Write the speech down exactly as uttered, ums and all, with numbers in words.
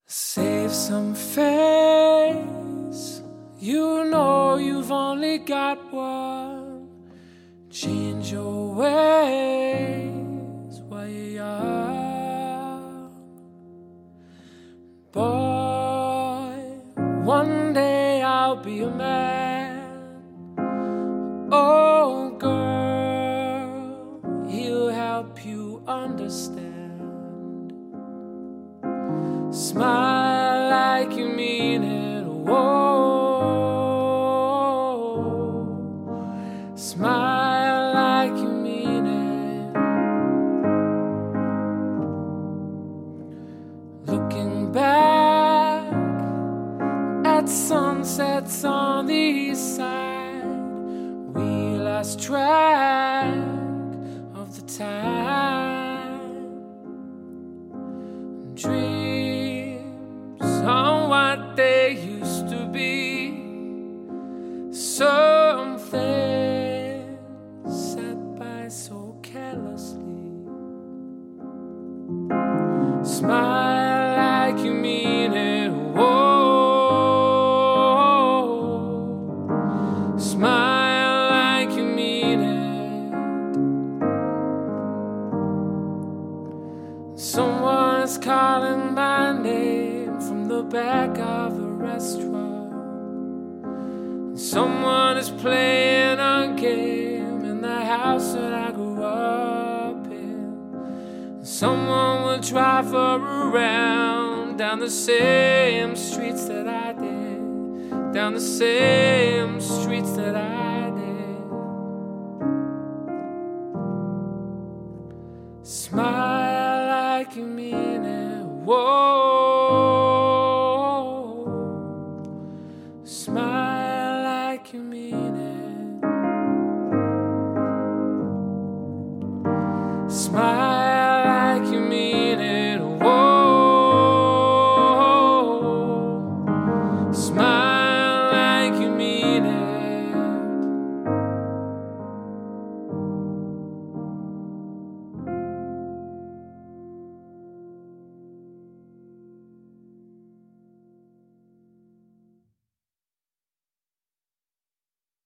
Save some face. You know you've only got one. Change your ways while you're young. Boy, one day I'll be a man. Oh girl, he'll help you understand. Smile like you mean it, whoa. Smile like you mean it. Looking back at sunsets on the east side, we lost track of the time. Dreams on what they used to be. Something sat by so carelessly. Smile like you mean it, whoa. Smile like you mean it. Someone's calling my name from the back of the restaurant. Someone is playing a game in the house that I grew up in. Someone will drive her around down the same streets that I did, down the same streets that I did. Smile like you mean it, whoa. Smile like you mean it. Smile like you mean it, whoa. Smile